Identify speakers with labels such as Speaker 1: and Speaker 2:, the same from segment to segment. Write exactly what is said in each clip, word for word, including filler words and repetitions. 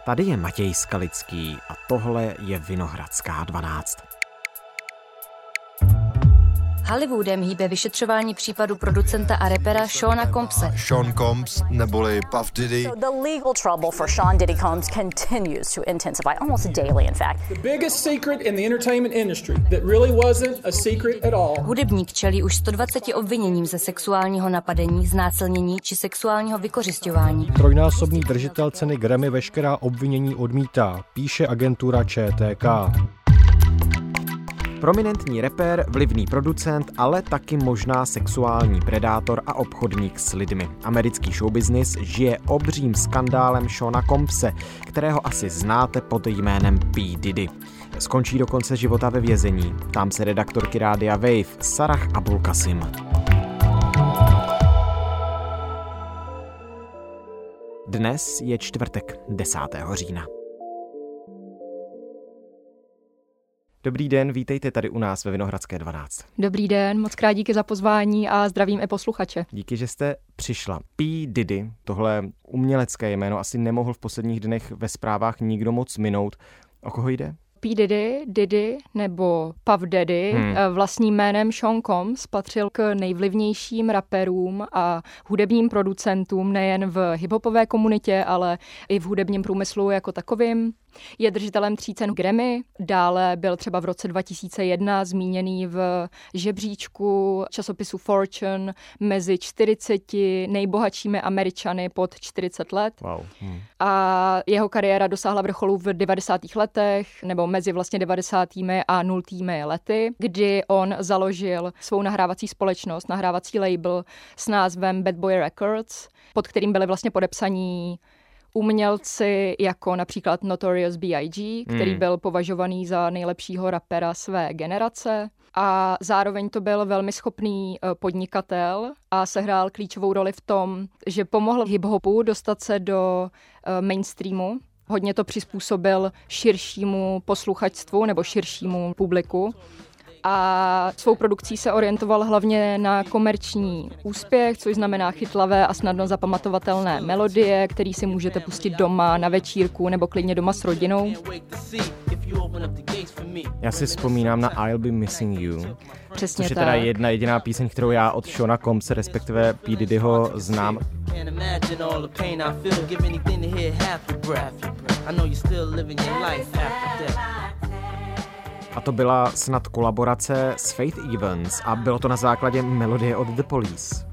Speaker 1: Tady je Matěj Skalický a tohle je Vinohradská dvanáct.
Speaker 2: Hollywoodem hýbe vyšetřování případu producenta a rapera Seana Combse.
Speaker 3: Sean Combs neboli Puff Diddy.
Speaker 4: So the legal trouble for Sean Diddy Combs continues to intensify almost daily, in fact.
Speaker 5: The biggest secret in the entertainment industry that really wasn't a secret at all.
Speaker 2: Hudebník čelí už sto dvaceti obviněním ze sexuálního napadení, znásilnění či sexuálního vykořisťování.
Speaker 6: Trojnásobný držitel ceny Grammy veškerá obvinění odmítá, píše agentura Č T K.
Speaker 1: Prominentní rapper, vlivný producent, ale taky možná sexuální predátor a obchodník s lidmi. Americký showbiznis žije obřím skandálem Seana Combse, kterého asi znáte pod jménem P. Diddy. Skončí do konce života ve vězení. Ptám se redaktorky Rádia Wave Sarah Abulkasim. Dnes je čtvrtek, desátého října. Dobrý den, vítejte tady u nás ve Vinohradské dvanáct.
Speaker 7: Dobrý den, moc krát díky za pozvání a zdravím i posluchače.
Speaker 1: Díky, že jste přišla. P. Diddy, tohle umělecké jméno, asi nemohl v posledních dnech ve zprávách nikdo moc minout. O koho jde?
Speaker 7: P. Diddy, Diddy nebo Puff Daddy, hmm. vlastním jménem Sean Combs, patřil k nejvlivnějším raperům a hudebním producentům nejen v hiphopové komunitě, ale i v hudebním průmyslu jako takovým. Je držitelem tří cen Grammy, dále byl třeba v roce dva tisíce jedna zmíněný v žebříčku časopisu Fortune mezi čtyřiceti nejbohatšími Američany pod čtyřicet let.
Speaker 1: Wow. Hmm.
Speaker 7: A jeho kariéra dosáhla vrcholu v devadesátých letech, nebo mezi vlastně devadesátými a nultými lety, kdy on založil svou nahrávací společnost, nahrávací label s názvem Bad Boy Records, pod kterým byli vlastně podepsaní umělci jako například Notorious B I G, který hmm. byl považovaný za nejlepšího rapera své generace. A zároveň to byl velmi schopný podnikatel a sehrál klíčovou roli v tom, že pomohl hip-hopu dostat se do mainstreamu. Hodně to přizpůsobil širšímu posluchačstvu nebo širšímu publiku. A svou produkcí se orientoval hlavně na komerční úspěch, což znamená chytlavé a snadno zapamatovatelné melodie, které si můžete pustit doma na večírku nebo klidně doma s rodinou.
Speaker 1: Já si vzpomínám na I'll Be Missing You,
Speaker 7: Přesně
Speaker 1: což je
Speaker 7: tak.
Speaker 1: teda jedna jediná píseň, kterou já od Seana Combse, respektive P. Diddyho, znám. A to byla snad kolaborace s Faith Evans a bylo to na základě melodie od The Police.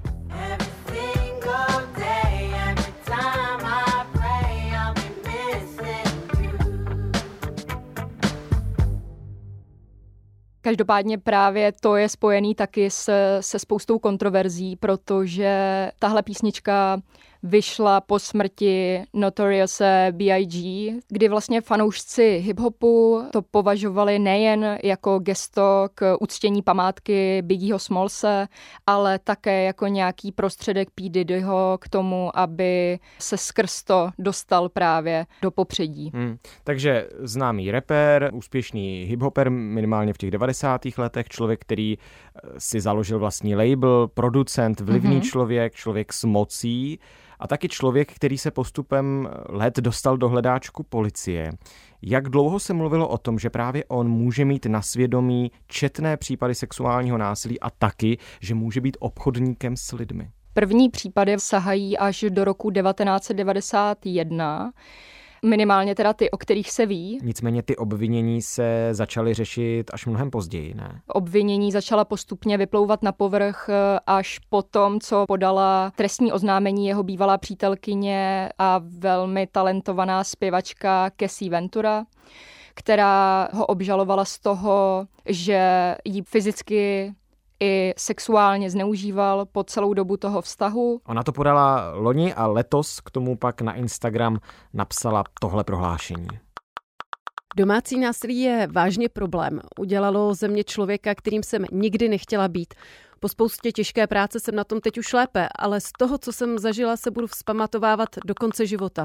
Speaker 7: Každopádně právě to je spojený taky se, se spoustou kontroverzí, protože tahle písnička vyšla po smrti Notorious B I G, kdy vlastně fanoušci hiphopu to považovali nejen jako gesto k uctění památky Biggieho Smallse, ale také jako nějaký prostředek P. Diddyho k tomu, aby se skrz to dostal právě do popředí.
Speaker 1: Hmm. Takže známý rapper, úspěšný hiphoper minimálně v těch devadesátých letech, člověk, který si založil vlastní label, producent, vlivný mm-hmm. člověk, člověk s mocí, a taky člověk, který se postupem let dostal do hledáčku policie. Jak dlouho se mluvilo o tom, že právě on může mít na svědomí četné případy sexuálního násilí a taky, že může být obchodníkem s lidmi?
Speaker 7: První případy sahají až do roku devatenáct set devadesát jedna, minimálně teda ty, o kterých se ví.
Speaker 1: Nicméně ty obvinění se začaly řešit až mnohem později, ne?
Speaker 7: Obvinění začala postupně vyplouvat na povrch až po tom, co podala trestní oznámení jeho bývalá přítelkyně a velmi talentovaná zpěvačka Cassie Ventura, která ho obžalovala z toho, že jí fyzicky i sexuálně zneužíval po celou dobu toho vztahu.
Speaker 1: Ona to podala loni a letos k tomu pak na Instagram napsala tohle prohlášení.
Speaker 8: Domácí násilí je vážně problém. Udělalo ze mě člověka, kterým jsem nikdy nechtěla být. Po spoustě těžké práce jsem na tom teď už lépe, ale z toho, co jsem zažila, se budu vzpamatovávat do konce života.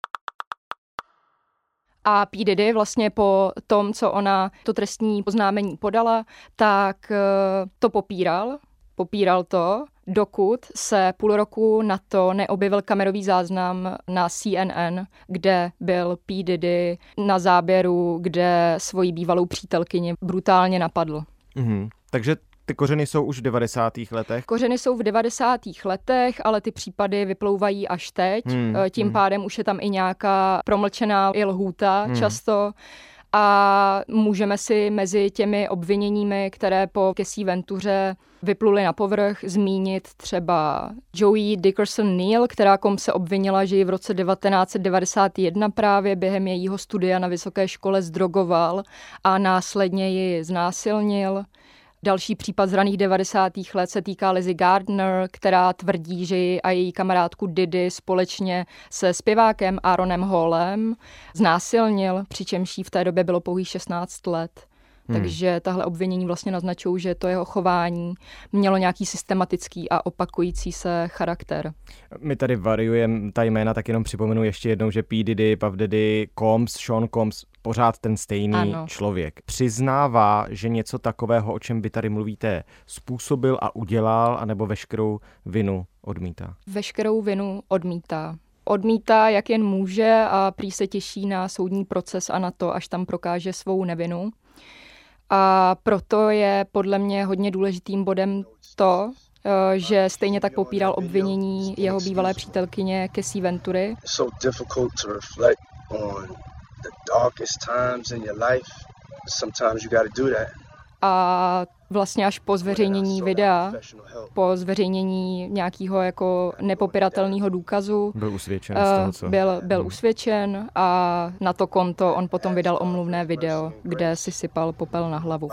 Speaker 7: A P. Diddy vlastně po tom, co ona to trestní oznámení podala, tak to popíral Popíral to, dokud se půl roku na to neobjevil kamerový záznam na C N N, kde byl P. Diddy na záběru, kde svoji bývalou přítelkyni brutálně napadl.
Speaker 1: Mhm. Takže ty kořeny jsou už v devadesátých letech?
Speaker 7: Kořeny jsou v devadesátých letech, ale ty případy vyplouvají až teď. Hmm, Tím hmm. pádem už je tam i nějaká promlčená i lhůta hmm. často. A můžeme si mezi těmi obviněními, které po Cassie Ventuře vypluly na povrch, zmínit třeba Joey Dickerson Neal, která kom se obvinila, že ji v roce devatenáct set devadesát jedna právě během jejího studia na vysoké škole zdrogoval a následně ji znásilnil. Další případ z raných devadesátých let se týká Lizzie Gardner, která tvrdí, že ji a její kamarádku Diddy společně se zpěvákem Aaronem Hallem znásilnil, přičemž jí v té době bylo pouhých šestnáct let. Hmm. Takže tahle obvinění vlastně naznačují, že to jeho chování mělo nějaký systematický a opakující se charakter.
Speaker 1: My tady variujeme ta jména, tak jenom připomenu ještě jednou, že P. Diddy, Puff Daddy, Combs, Sean Combs, pořád ten stejný ano. člověk. Přiznává, že něco takového, o čem vy tady mluvíte, způsobil a udělal, anebo veškerou vinu odmítá? Veškerou
Speaker 7: vinu odmítá. Odmítá, jak jen může, a prý se těší na soudní proces a na to, až tam prokáže svou nevinu. A proto je podle mě hodně důležitým bodem to, že stejně tak popíral obvinění jeho bývalé přítelkyně Cassie Ventury. A vlastně až po zveřejnění videa, po zveřejnění nějakého jako nepopiratelného důkazu,
Speaker 1: byl usvědčen z toho, co?
Speaker 7: Byl, byl hmm. usvědčen a na to konto on potom vydal omluvné video, kde si sypal popel na hlavu.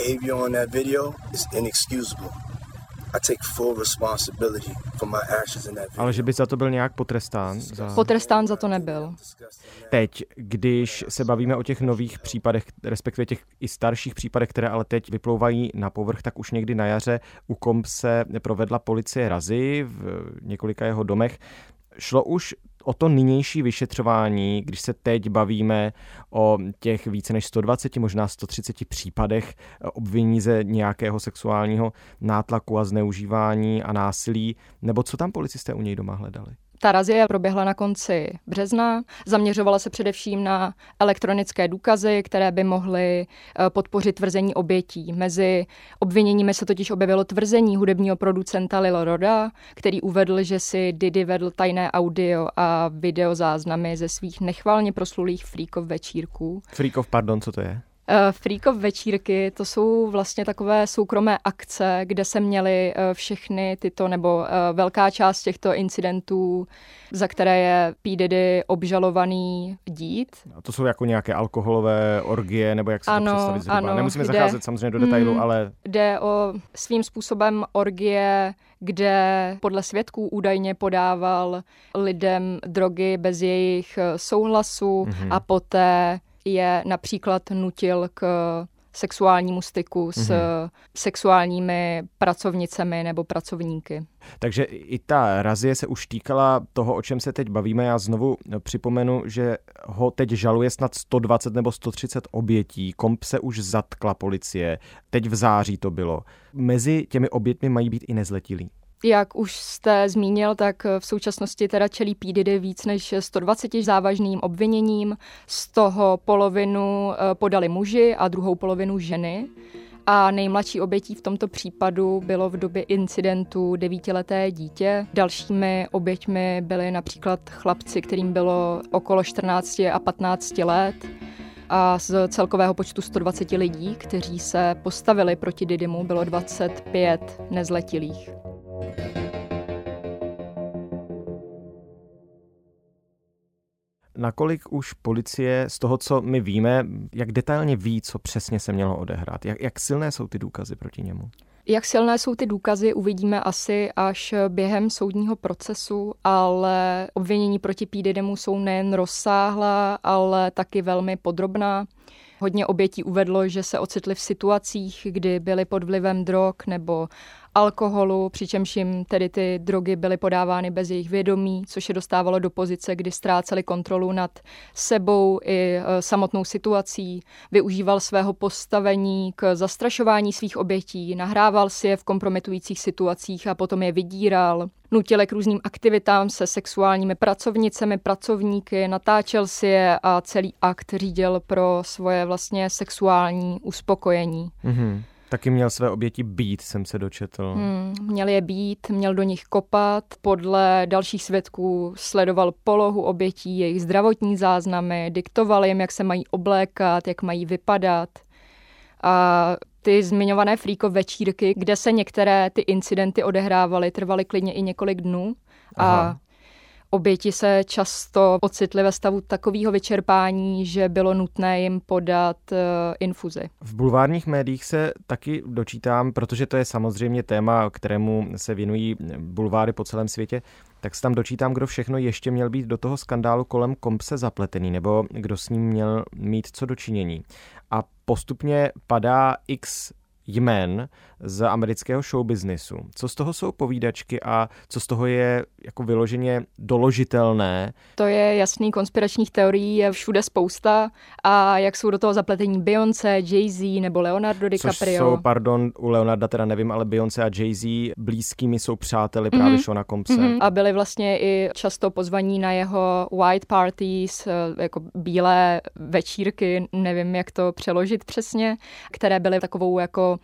Speaker 1: Ale že by za to byl nějak potrestán? Za...
Speaker 7: Potrestán za to nebyl.
Speaker 1: Teď, když se bavíme o těch nových případech, respektive těch i starších případech, které ale teď vyplouvají na povrch, tak už někdy na jaře u Combse provedla policie razy v několika jeho domech. Šlo už o to nynější vyšetřování, když se teď bavíme o těch více než sto dvacet, možná sto třicet případech obvinění ze nějakého sexuálního nátlaku a zneužívání a násilí, nebo co tam policisté u něj doma hledali?
Speaker 7: Ta razie proběhla na konci března, zaměřovala se především na elektronické důkazy, které by mohly podpořit tvrzení obětí. Mezi obviněními se totiž objevilo tvrzení hudebního producenta Lil Roda, který uvedl, že si Diddy vedl tajné audio a videozáznamy ze svých nechvalně proslulých freakov večírků.
Speaker 1: Freakov, pardon, co to je?
Speaker 7: Freakov večírky, to jsou vlastně takové soukromé akce, kde se měly všechny tyto, nebo velká část těchto incidentů, za které je P. Diddy obžalovaný, dít.
Speaker 1: A to jsou jako nějaké alkoholové orgie, nebo jak se
Speaker 7: ano,
Speaker 1: to představit zhruba?
Speaker 7: Ano,
Speaker 1: nemusíme
Speaker 7: jde,
Speaker 1: zacházet samozřejmě do detailu,
Speaker 7: mm,
Speaker 1: ale...
Speaker 7: Jde o svým způsobem orgie, kde podle svědků údajně podával lidem drogy bez jejich souhlasu mm-hmm. a poté je například nutil k sexuálnímu styku s mm-hmm. sexuálními pracovnicemi nebo pracovníky.
Speaker 1: Takže i ta razie se už týkala toho, o čem se teď bavíme. Já znovu připomenu, že ho teď žaluje snad sto dvacet nebo sto třicet obětí. Combse už zatkla policie. Teď v září to bylo. Mezi těmi oběťmi mají být i nezletilí.
Speaker 7: Jak už jste zmínil, tak v současnosti teda čelí P. Diddy víc než sto dvacet závažným obviněním. Z toho polovinu podali muži a druhou polovinu ženy. A nejmladší obětí v tomto případu bylo v době incidentu devítileté dítě. Dalšími oběťmi byly například chlapci, kterým bylo okolo čtrnáct a patnáct let. A z celkového počtu sto dvacet lidí, kteří se postavili proti Diddymu, bylo dvacet pět nezletilých.
Speaker 1: Nakolik už policie z toho, co my víme, jak detailně ví, co přesně se mělo odehrát? Jak, jak silné jsou ty důkazy proti němu?
Speaker 7: Jak silné jsou ty důkazy, uvidíme asi až během soudního procesu, ale obvinění proti P. Diddymu jsou nejen rozsáhlá, ale taky velmi podrobná. Hodně obětí uvedlo, že se ocitli v situacích, kdy byli pod vlivem drog nebo alkoholu, přičemž jim tedy ty drogy byly podávány bez jejich vědomí, což je dostávalo do pozice, kdy ztráceli kontrolu nad sebou i samotnou situací. Využíval svého postavení k zastrašování svých obětí, nahrával si je v kompromitujících situacích a potom je vydíral. Nutil k různým aktivitám se sexuálními pracovnicemi, pracovníky, natáčel si je a celý akt řídil pro svoje vlastně sexuální uspokojení.
Speaker 1: Mm-hmm. Taky měl své oběti bít, jsem se dočetl.
Speaker 7: Hmm, měl je bít, měl do nich kopat. Podle dalších svědků sledoval polohu obětí, jejich zdravotní záznamy, diktoval jim, jak se mají oblékat, jak mají vypadat. A ty zmiňované Freako večírky, kde se některé ty incidenty odehrávaly, trvaly klidně i několik dnů. Aha. A oběti se často ocitly ve stavu takového vyčerpání, že bylo nutné jim podat uh, infuzi.
Speaker 1: V bulvárních médiích se taky dočítám, protože to je samozřejmě téma, kterému se věnují bulváry po celém světě, tak se tam dočítám, kdo všechno ještě měl být do toho skandálu kolem Combse zapletený, nebo kdo s ním měl mít co dočinění. A postupně padá x jmen z amerického showbiznisu. Co z toho jsou povídačky a co z toho je jako vyloženě doložitelné?
Speaker 7: To je jasný, konspiračních teorií je všude spousta a jak jsou do toho zapletení Beyoncé, Jay-Z nebo Leonardo DiCaprio.
Speaker 1: Což jsou, pardon, u Leonarda teda nevím, ale Beyoncé a Jay-Z blízkými jsou přáteli mm-hmm. právě Seana Combse. Mm-hmm.
Speaker 7: A byli vlastně i často pozvaní na jeho white parties, jako bílé večírky, nevím, jak to přeložit přesně, které byly takovou jako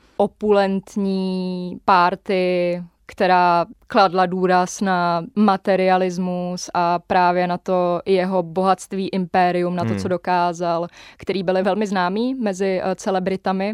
Speaker 7: opulentní party, která kladla důraz na materialismus a právě na to jeho bohatství, impérium, na to, hmm. co dokázal, který byly velmi známý mezi celebritami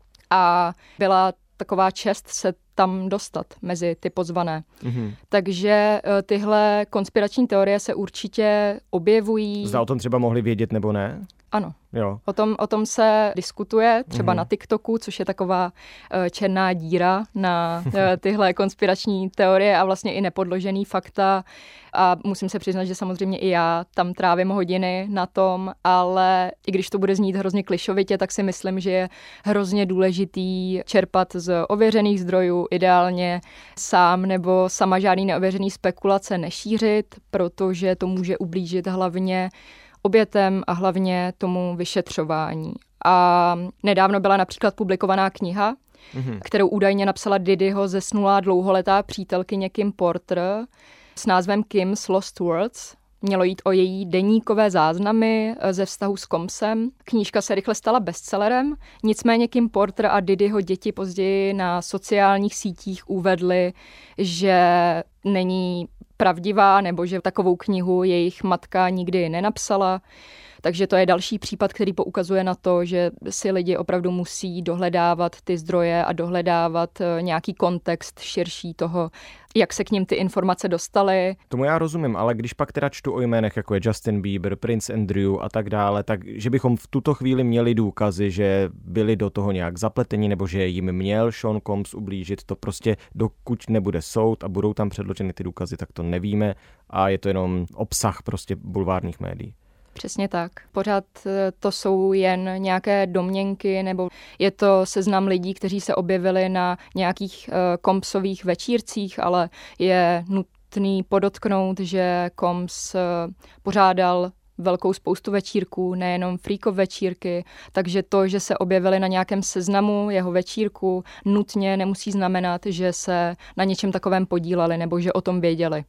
Speaker 7: a byla taková čest se tam dostat mezi ty pozvané. Mm-hmm. Takže tyhle konspirační teorie se určitě objevují.
Speaker 1: Zda o tom třeba mohli vědět nebo ne?
Speaker 7: Ano.
Speaker 1: Jo.
Speaker 7: O tom, o tom se diskutuje třeba mm-hmm. na TikToku, což je taková uh, černá díra na uh, tyhle konspirační teorie a vlastně i nepodložený fakta. A musím se přiznat, že samozřejmě i já tam trávím hodiny na tom, ale i když to bude znít hrozně klišovitě, tak si myslím, že je hrozně důležitý čerpat z ověřených zdrojů, ideálně sám nebo sama žádný neověřený spekulace nešířit, protože to může ublížit hlavně obětem a hlavně tomu vyšetřování. A nedávno byla například publikovaná kniha, mm-hmm. kterou údajně napsala Diddyho zesnulá dlouholetá přítelkyně Kim Porter s názvem Kim's Lost Words. Mělo jít o její deníkové záznamy ze vztahu s Combsem. Knížka se rychle stala bestsellerem, nicméně Kim Porter a Diddyho děti později na sociálních sítích uvedly, že není pravdivá nebo že takovou knihu jejich matka nikdy nenapsala. Takže to je další případ, který poukazuje na to, že si lidi opravdu musí dohledávat ty zdroje a dohledávat nějaký kontext širší toho, jak se k ním ty informace dostaly.
Speaker 1: Tomu já rozumím, ale když pak teda čtu o jménech, jako je Justin Bieber, Prince Andrew a tak dále, tak že bychom v tuto chvíli měli důkazy, že byli do toho nějak zapleteni nebo že jim měl Sean Combs ublížit, to prostě dokud nebude soud a budou tam předloženy ty důkazy, tak to nevíme a je to jenom obsah prostě bulvárních médií.
Speaker 7: Přesně tak. Pořád to jsou jen nějaké domněnky nebo je to seznam lidí, kteří se objevili na nějakých uh, Combsových večírcích, ale je nutný podotknout, že Combs uh, pořádal velkou spoustu večírků, nejenom Freako večírky, takže to, že se objevili na nějakém seznamu jeho večírku, nutně nemusí znamenat, že se na něčem takovém podíleli nebo že o tom věděli.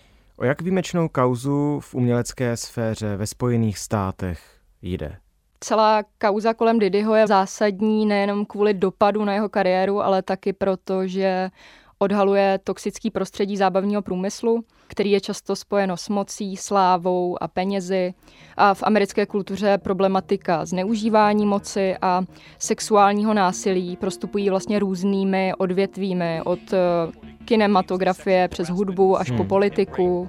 Speaker 1: O jak výjimečnou kauzu v umělecké sféře ve Spojených státech jde?
Speaker 7: Celá kauza kolem Diddyho je zásadní nejenom kvůli dopadu na jeho kariéru, ale taky proto, že odhaluje toxický prostředí zábavního průmyslu, který je často spojeno s mocí, slávou a penězi. A v americké kultuře problematika zneužívání moci a sexuálního násilí prostupují vlastně různými odvětvími, od kinematografie přes hudbu až hmm. po politiku.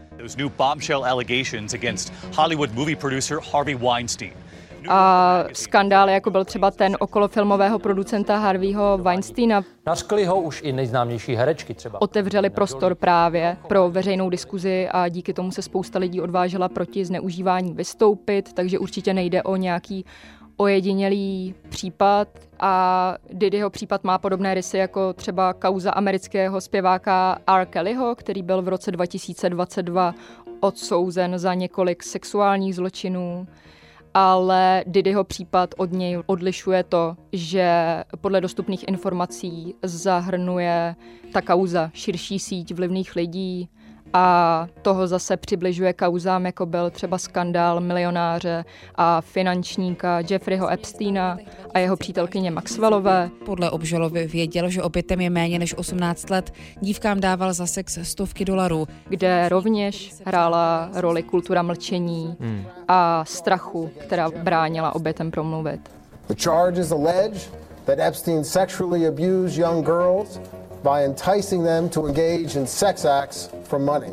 Speaker 7: A skandály, jako byl třeba ten okolo filmového producenta Harveyho Weinsteina,
Speaker 9: nařkli ho už i nejznámější herečky třeba.
Speaker 7: Otevřeli prostor právě pro veřejnou diskuzi a díky tomu se spousta lidí odvážela proti zneužívání vystoupit, takže určitě nejde o nějaký ojedinělý případ a Diddyho případ má podobné rysy jako třeba kauza amerického zpěváka R. Kellyho, který byl v roce dva tisíce dvacet dva odsouzen za několik sexuálních zločinů. Ale Diddyho případ od něj odlišuje to, že podle dostupných informací zahrnuje ta kauza širší síť vlivných lidí a toho zase přibližuje kauzám, jako byl třeba skandál milionáře a finančníka Jeffreyho Epsteina a jeho přítelkyně Maxwellové.
Speaker 10: Podle obžaloby věděl, že obětem je méně než osmnáct let, dívkám dával za sex stovky dolarů.
Speaker 7: Kde rovněž hrála roli kultura mlčení hmm. a strachu, která bránila obětem promluvit.
Speaker 11: The charges allege that Epstein sexually abused young girls by enticing them to engage in sex acts for money.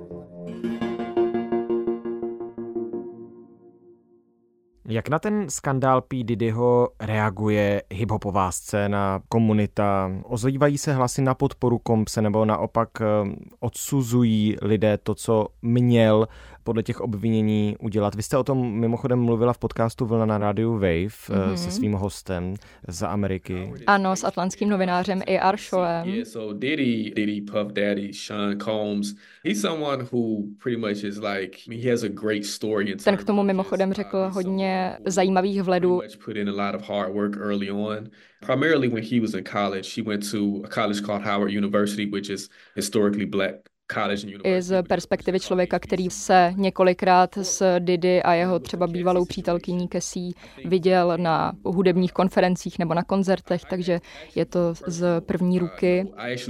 Speaker 1: Jak na ten skandál P. Diddyho reaguje hiphopová scéna, komunita? Ozývají se hlasy na podporu Compse nebo naopak odsuzují lidé to, co měl podle těch obvinění udělat? Vy jste o tom mimochodem mluvila v podcastu Vlna na rádiu Wave mm-hmm. se svým hostem z Ameriky.
Speaker 7: Ano, s atlantským novinářem A R Showem.
Speaker 12: Yeah, so Diddy, Diddy, Puff Daddy, Sean Combs, he's someone who pretty much is like, I mean, he has a great story.
Speaker 7: Ten k tomu mimochodem řekl hodně zajímavých vledů.
Speaker 12: Put in a lot of hard work early on. Primarily when he was in college, he went to a college called Howard University, which is historically black.
Speaker 7: I z perspektivy člověka, který se několikrát s Diddy a jeho třeba bývalou přítelkyní Cassie viděl na hudebních konferencích nebo na koncertech, takže je to z první ruky.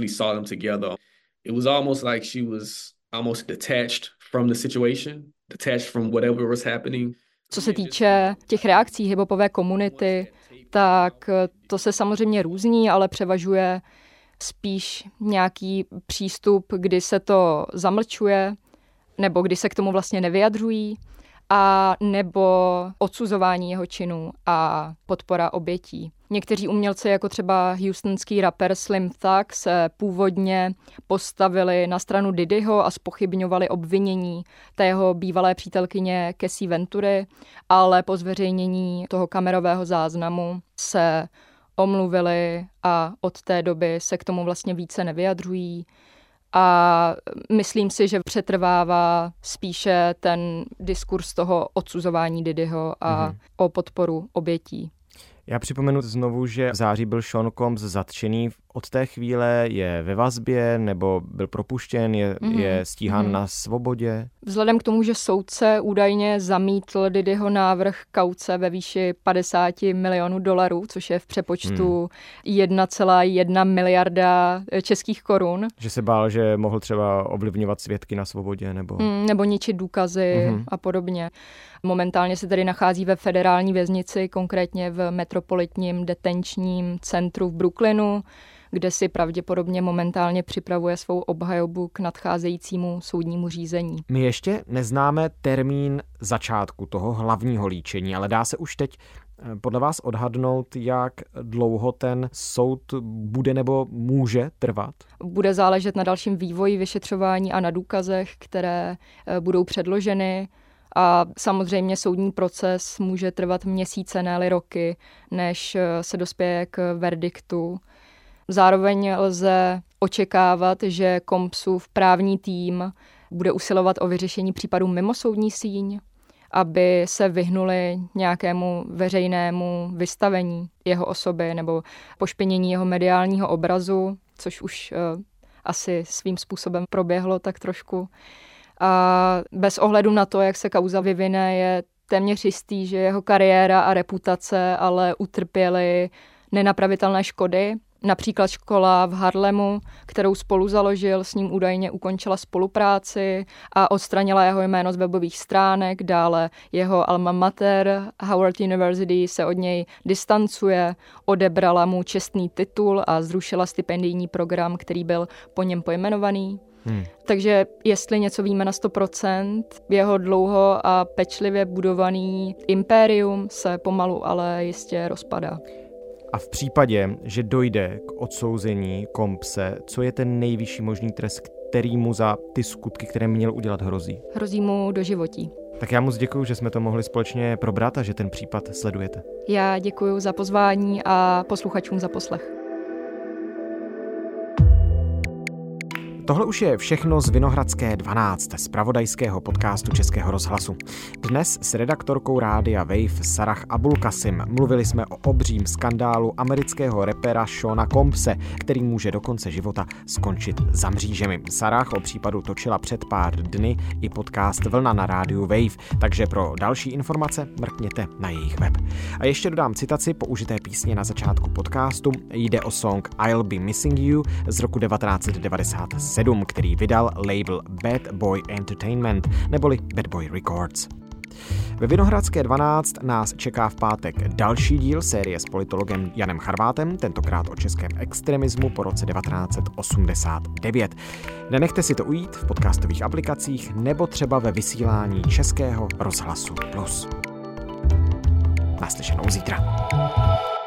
Speaker 7: Co se týče těch reakcí hiphopové komunity, tak to se samozřejmě různí, ale převažuje spíš nějaký přístup, kdy se to zamlčuje, nebo kdy se k tomu vlastně nevyjadřují, a nebo odsuzování jeho činů a podpora obětí. Někteří umělci, jako třeba houstonský rapper Slim Thug, se původně postavili na stranu Diddyho a zpochybňovali obvinění té jeho bývalé přítelkyně Cassie Ventury, ale po zveřejnění toho kamerového záznamu se omluvili a od té doby se k tomu vlastně více nevyjadřují. A myslím si, že přetrvává spíše ten diskurs toho odsuzování Diddyho a mm. o podporu obětí.
Speaker 1: Já připomenu znovu, že v září byl Sean Combs zatčený. Od té chvíle je ve vazbě nebo byl propuštěn, je, mm-hmm. je stíhán mm-hmm. na svobodě?
Speaker 7: Vzhledem k tomu, že soudce údajně zamítl Diddyho návrh kauce ve výši padesát milionů dolarů, což je v přepočtu mm. jedna celá jedna miliarda českých korun.
Speaker 1: Že se bál, že mohl třeba ovlivňovat svědky na svobodě nebo...
Speaker 7: Mm, nebo ničit důkazy mm-hmm. a podobně. Momentálně se tedy nachází ve federální věznici, konkrétně v metropolitním detenčním centru v Brooklynu, kde si pravděpodobně momentálně připravuje svou obhajobu k nadcházejícímu soudnímu řízení.
Speaker 1: My ještě neznáme termín začátku toho hlavního líčení, ale dá se už teď podle vás odhadnout, jak dlouho ten soud bude nebo může trvat?
Speaker 7: Bude záležet na dalším vývoji vyšetřování a na důkazech, které budou předloženy. A samozřejmě soudní proces může trvat měsíce, ne-li roky, než se dospěje k verdiktu. Zároveň lze očekávat, že Compsův právní tým bude usilovat o vyřešení případů mimo soudní síň, aby se vyhnuli nějakému veřejnému vystavení jeho osoby nebo pošpinění jeho mediálního obrazu, což už uh, asi svým způsobem proběhlo tak trošku. A bez ohledu na to, jak se kauza vyvine, je téměř jistý, že jeho kariéra a reputace ale utrpěly nenapravitelné škody. Například škola v Harlemu, kterou spolu založil, s ním údajně ukončila spolupráci a odstranila jeho jméno z webových stránek. Dále jeho alma mater, Howard University, se od něj distancuje, odebrala mu čestný titul a zrušila stipendijní program, který byl po něm pojmenovaný. Hmm. Takže jestli něco víme na sto procent, jeho dlouho a pečlivě budovaný impérium se pomalu, ale jistě rozpadá.
Speaker 1: A v případě, že dojde k odsouzení Compse, co je ten nejvyšší možný trest, který mu za ty skutky, které měl udělat, hrozí?
Speaker 7: Hrozí mu doživotí.
Speaker 1: Tak já moc děkuju, že jsme to mohli společně probrat a že ten případ sledujete.
Speaker 7: Já děkuju za pozvání a posluchačům za poslech.
Speaker 1: Tohle už je všechno z Vinohradské dvanáct, z pravodajského podcastu Českého rozhlasu. Dnes s redaktorkou rádia Wave Sarah Abulkasim mluvili jsme o obřím skandálu amerického rapera Seana Combse, který může do konce života skončit za mřížemi. Sarah o případu točila před pár dny i podcast Vlna na rádiu Wave, takže pro další informace mrkněte na jejich web. A ještě dodám citaci použité písně na začátku podcastu. Jde o song I'll Be Missing You z roku devatenáct devadesát sedm, který vydal label Bad Boy Entertainment neboli Bad Boy Records. Ve Vinohradské dvanáct nás čeká v pátek další díl série s politologem Janem Charvátem, tentokrát o českém extremismu po roce devatenáct osmdesát devět. Nenechte si to ujít v podcastových aplikacích nebo třeba ve vysílání Českého rozhlasu Plus. Naslyšenou zítra.